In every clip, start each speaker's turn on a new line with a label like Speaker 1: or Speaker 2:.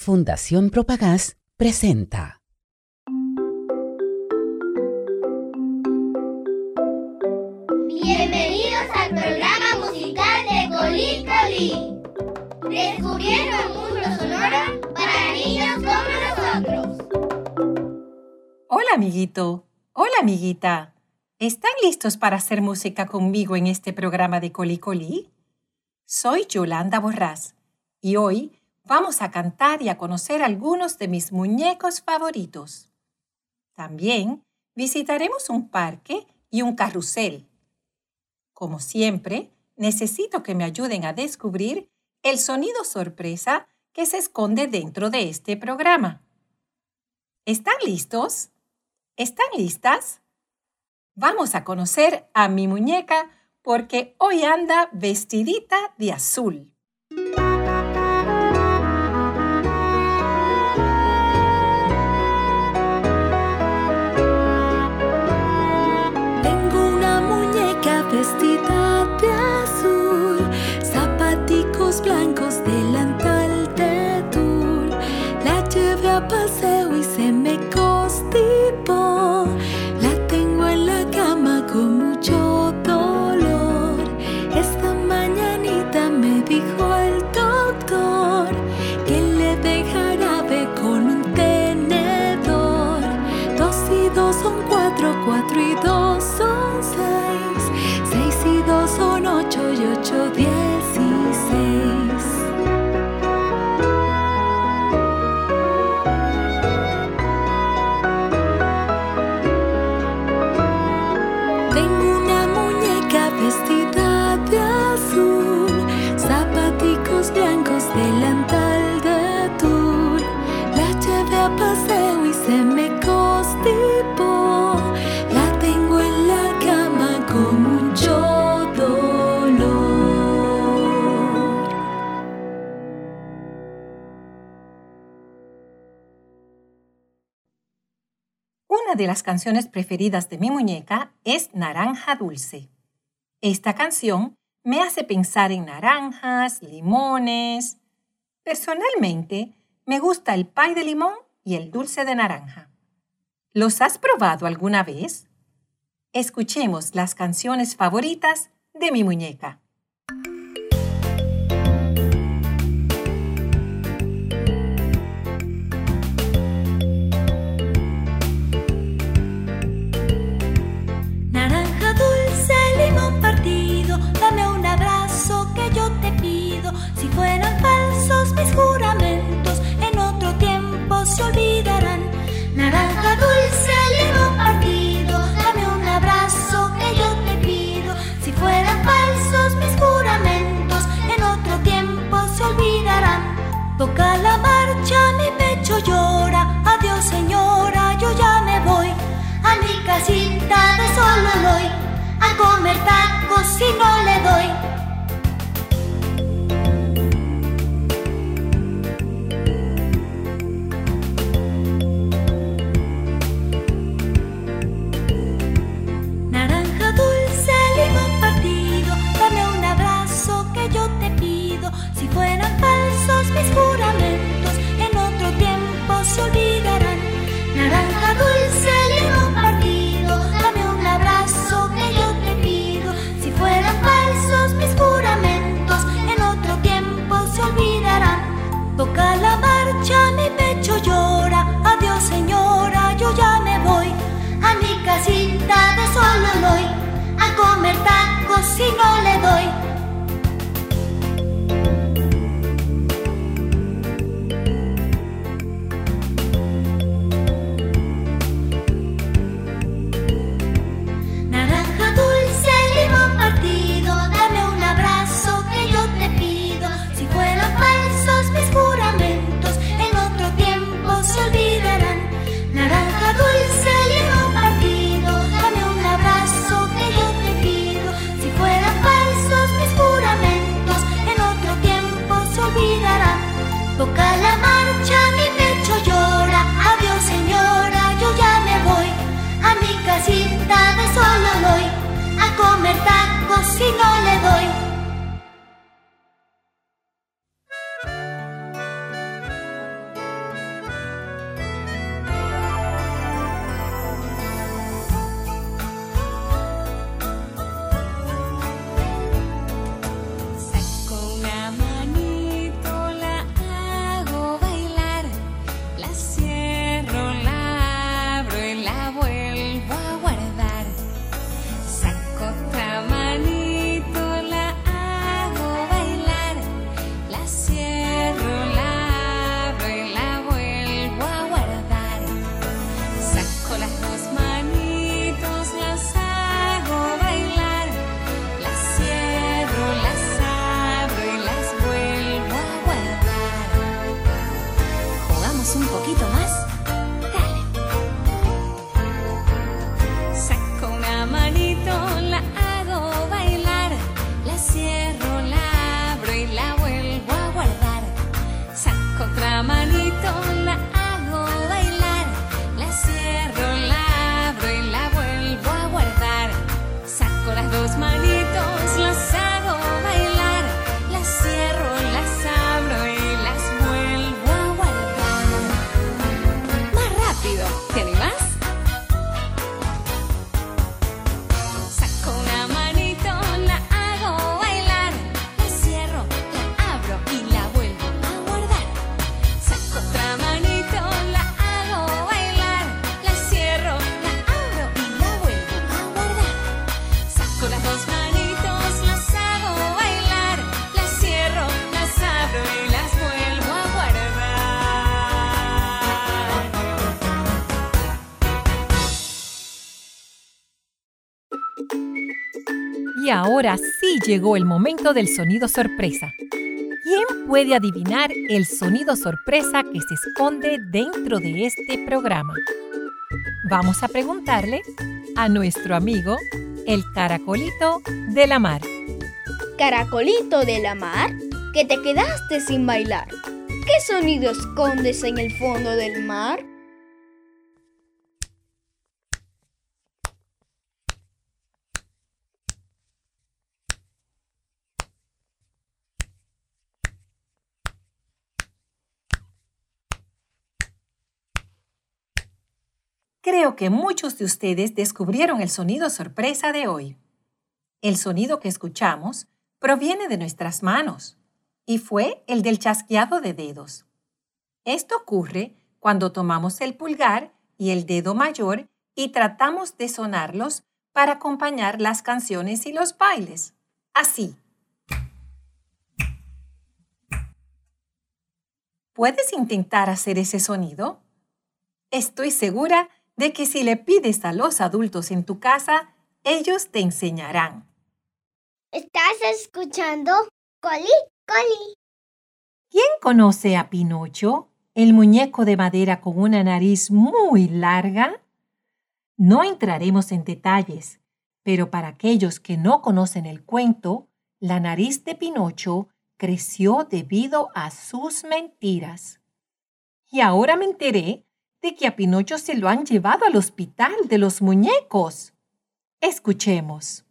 Speaker 1: Fundación Propagás presenta.
Speaker 2: Bienvenidos al programa musical de Colí Colí. Descubriendo un mundo sonoro para niños como nosotros.
Speaker 3: Hola, amiguito. Hola, amiguita. ¿Están listos para hacer música conmigo en este programa de Colí Colí? Soy Yolanda Borrás y hoy vamos a cantar y a conocer algunos de mis muñecos favoritos. También visitaremos un parque y un carrusel. Como siempre, necesito que me ayuden a descubrir el sonido sorpresa que se esconde dentro de este programa. ¿Están listos? ¿Están listas? Vamos a conocer a mi muñeca porque hoy anda vestidita de azul.
Speaker 4: Tengo una muñeca vestida de azul, zapaticos blancos, delantal de tul. La llevé a paseo y se me constipó. La tengo en la cama con mucho dolor. Esta mañanita me dijo el doctor que le dé jarabe con un tenedor. 2 y 2 son 4, 4 y 2 son 6, 6 y 2 son 8 y 8, 16. Tengo una muñeca vestida de azul, zapaticos blancos, delantal de tul. La llevé a paseo y se me constipó. La tengo en la cama con mucho dolor.
Speaker 3: Una de las canciones preferidas de mi muñeca es Naranja Dulce. Esta canción me hace pensar en naranjas, limones. Personalmente, me gusta el pie de limón y el dulce de naranja. ¿Los has probado alguna vez? Escuchemos las canciones favoritas de mi muñeca.
Speaker 4: Naranja dulce, limón partido, dame un abrazo que yo te pido. Si fueran falsos mis juramentos, en otro tiempo se olvidarán. Naranja dulce, limón partido, dame un abrazo que yo te pido. Si fueran falsos mis juramentos, en otro tiempo se olvidarán. Toca la marcha, mi pecho llora. Adiós, señora, yo ya me voy a mi casita de Sololoy, a comer tacos si no le doy. Naranja dulce, limón partido, dame un abrazo que yo te pido. Si fueran falsos mis juramentos, en otro tiempo se olvidarán. Naranja dulce, limón partido, dame un abrazo que yo te pido. Si fueran falsos mis ¿Quieres un poquito más? Dale. Saco una manito, la hago bailar, la cierro, la abro y la vuelvo a guardar. Saco otra manito, la hago bailar, la cierro, la abro y la vuelvo a guardar. Saco las dos manitos, las hago bailar, las cierro, las abro y las vuelvo a guardar. Más rápido, ¿te animás? Saco una manito, la hago bailar, la cierro, la abro y la vuelvo a guardar. Saco otra manito, la hago bailar, la cierro, la abro y la vuelvo a guardar. Saco las dos manitos, las hago bailar, las cierro, las abro y las vuelvo a guardar.
Speaker 3: Y ahora sí llegó el momento del sonido sorpresa. ¿Quién puede adivinar el sonido sorpresa que se esconde dentro de este programa? Vamos a preguntarle a nuestro amigo, el caracolito de la mar.
Speaker 5: Caracolito de la mar, que te quedaste sin bailar. ¿Qué sonido escondes en el fondo del mar?
Speaker 3: Creo que muchos de ustedes descubrieron el sonido sorpresa de hoy. El sonido que escuchamos proviene de nuestras manos y fue el del chasqueado de dedos. Esto ocurre cuando tomamos el pulgar y el dedo mayor y tratamos de sonarlos para acompañar las canciones y los bailes. Así. ¿Puedes intentar hacer ese sonido? Estoy segura de que si le pides a los adultos en tu casa, ellos te enseñarán.
Speaker 2: ¿Estás escuchando? Coli, coli.
Speaker 3: ¿Quién conoce a Pinocho, el muñeco de madera con una nariz muy larga? No entraremos en detalles, pero para aquellos que no conocen el cuento, la nariz de Pinocho creció debido a sus mentiras. Y ahora me enteré de que a Pinocho se lo han llevado al hospital de los muñecos. Escuchemos.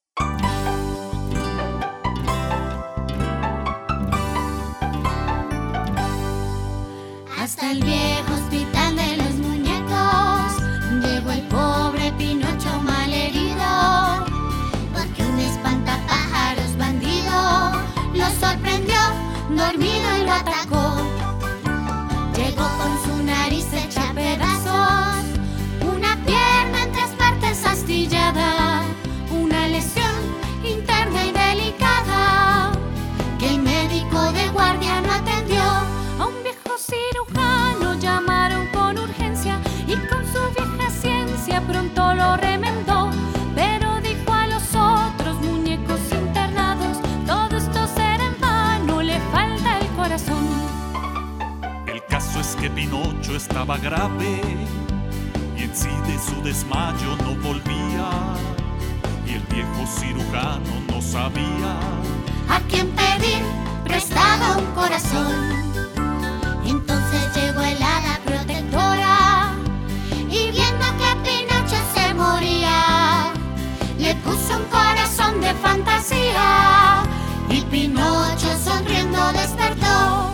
Speaker 4: Hasta el viejo hospital de los muñecos llegó el pobre Pinocho malherido, porque un espantapájaros bandido lo sorprendió, dormido y lo atacó. Llegó con su nariz hecha pedazos, una pierna en tres partes astillada, una lesión interna y delicada, que el médico de guardia no atendió. A un viejo cirujano llamaron con urgencia y con su vieja ciencia pronto lo remendó. Pero dijo a los otros muñecos internados, todo esto será en vano, le falta el corazón.
Speaker 6: El caso es que Pinocho estaba grave y en sí de su desmayo no volvía, y el viejo cirujano no sabía
Speaker 4: ¿A quién pedir prestado un corazón? Entonces llegó el hada protectora y viendo que Pinocho se moría, le puso un corazón de fantasía y Pinocho sonriendo despertó.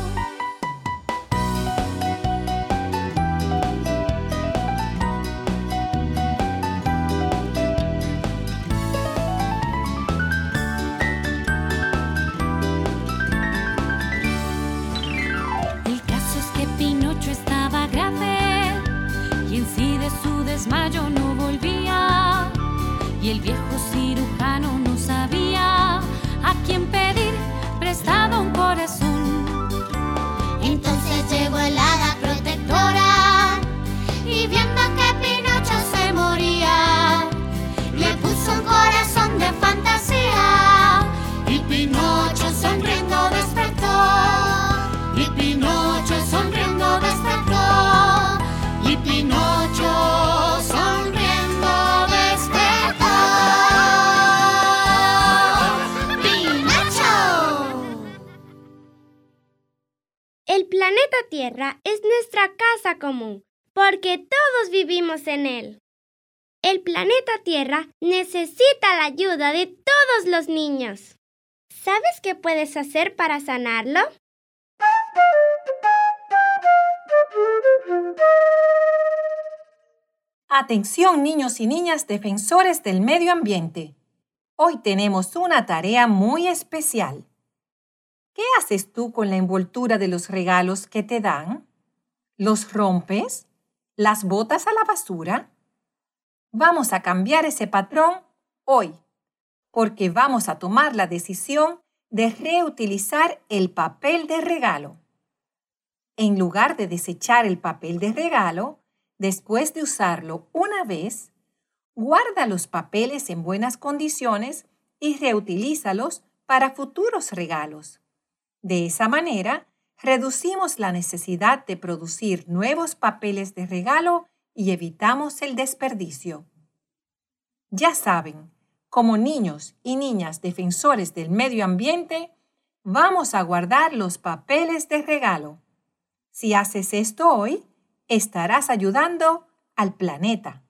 Speaker 7: planeta Tierra es nuestra casa común, porque todos vivimos en él. El planeta Tierra necesita la ayuda de todos los niños. ¿Sabes qué puedes hacer para sanarlo?
Speaker 3: Atención, niños y niñas defensores del medio ambiente. Hoy tenemos una tarea muy especial. ¿Qué haces tú con la envoltura de los regalos que te dan? ¿Los rompes? ¿Las botas a la basura? Vamos a cambiar ese patrón hoy, porque vamos a tomar la decisión de reutilizar el papel de regalo. En lugar de desechar el papel de regalo, después de usarlo una vez, guarda los papeles en buenas condiciones y reutilízalos para futuros regalos. De esa manera, reducimos la necesidad de producir nuevos papeles de regalo y evitamos el desperdicio. Ya saben, como niños y niñas defensores del medio ambiente, vamos a guardar los papeles de regalo. Si haces esto hoy, estarás ayudando al planeta.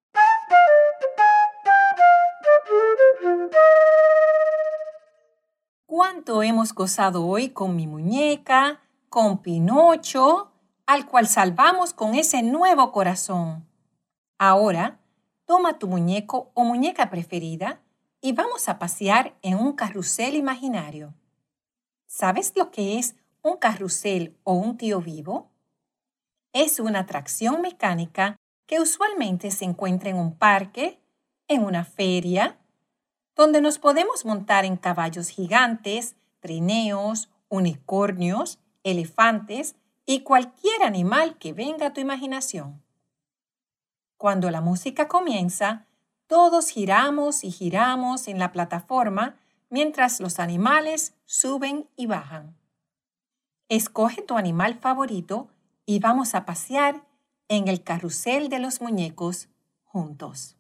Speaker 3: ¿Cuánto hemos gozado hoy con mi muñeca, con Pinocho, al cual salvamos con ese nuevo corazón? Ahora, toma tu muñeco o muñeca preferida y vamos a pasear en un carrusel imaginario. ¿Sabes lo que es un carrusel o un tío vivo? Es una atracción mecánica que usualmente se encuentra en un parque, en una feria, donde nos podemos montar en caballos gigantes, trineos, unicornios, elefantes y cualquier animal que venga a tu imaginación. Cuando la música comienza, todos giramos y giramos en la plataforma mientras los animales suben y bajan. Escoge tu animal favorito y vamos a pasear en el carrusel de los muñecos juntos.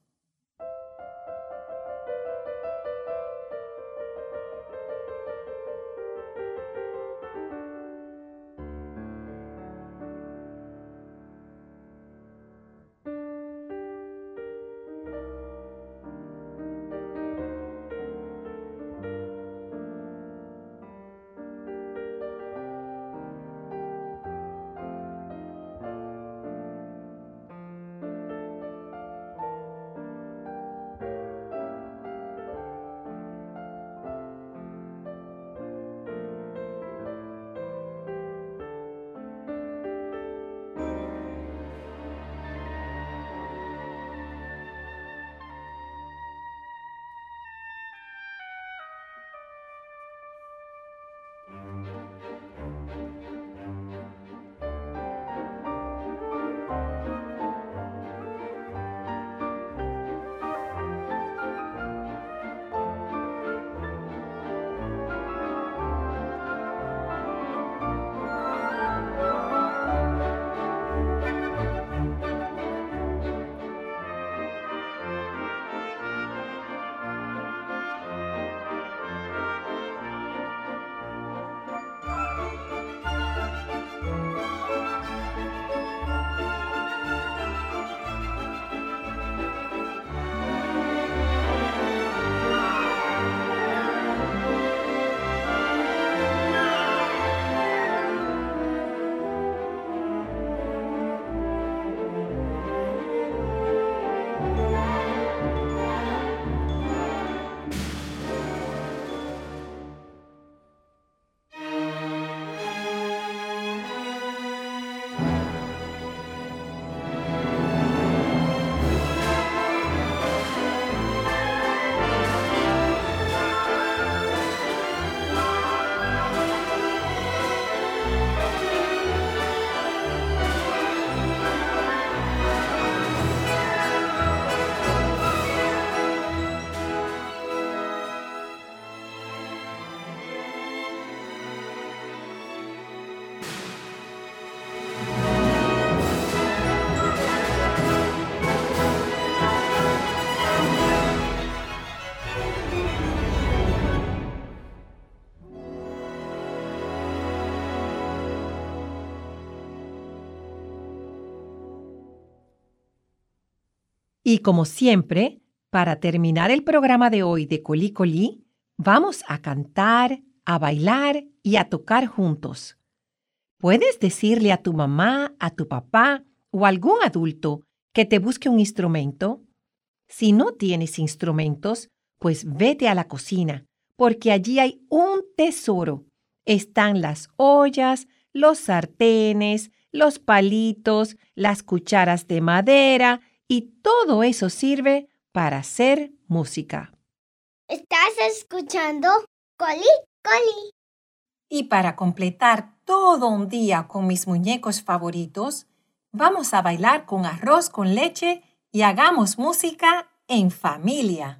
Speaker 3: Y como siempre, para terminar el programa de hoy de Colí Colí, vamos a cantar, a bailar y a tocar juntos. Puedes decirle a tu mamá, a tu papá o a algún adulto que te busque un instrumento. Si no tienes instrumentos, pues vete a la cocina, porque allí hay un tesoro. Están las ollas, los sartenes, los palitos, las cucharas de madera y todo eso sirve para hacer música.
Speaker 2: ¿Estás escuchando Colí Colí?
Speaker 3: Y para completar todo un día con mis muñecos favoritos, vamos a bailar con arroz con leche y hagamos música en familia.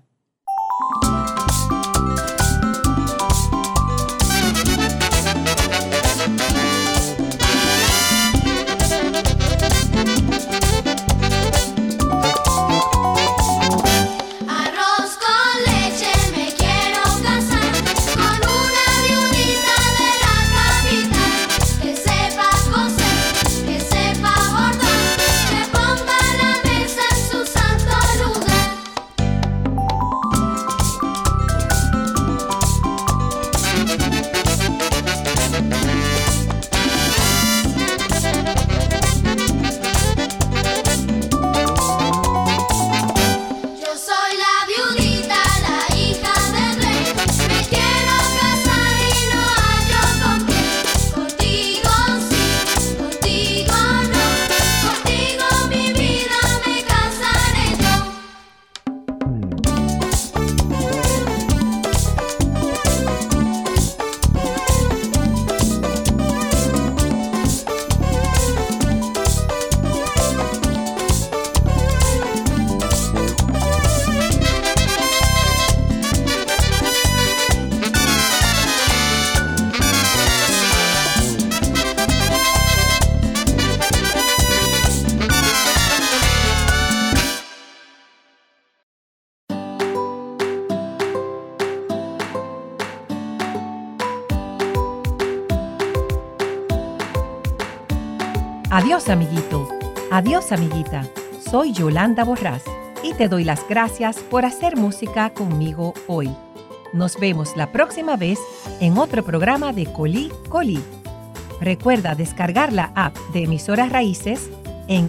Speaker 3: Adiós, amiguito. Adiós, amiguita. Soy Yolanda Borrás y te doy las gracias por hacer música conmigo hoy. Nos vemos la próxima vez en otro programa de Colí Colí. Recuerda descargar la app de Emisoras Raíces en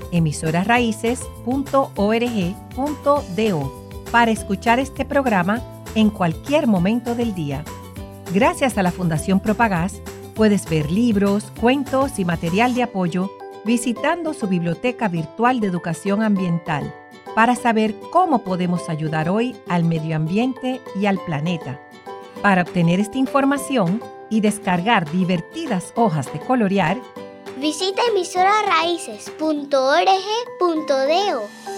Speaker 3: emisorasraíces.org.do para escuchar este programa en cualquier momento del día. Gracias a la Fundación Propagás, puedes ver libros, cuentos y material de apoyo visitando su biblioteca virtual de educación ambiental para saber cómo podemos ayudar hoy al medio ambiente y al planeta. Para obtener esta información y descargar divertidas hojas de colorear,
Speaker 2: visita emisorasraíces.org.do.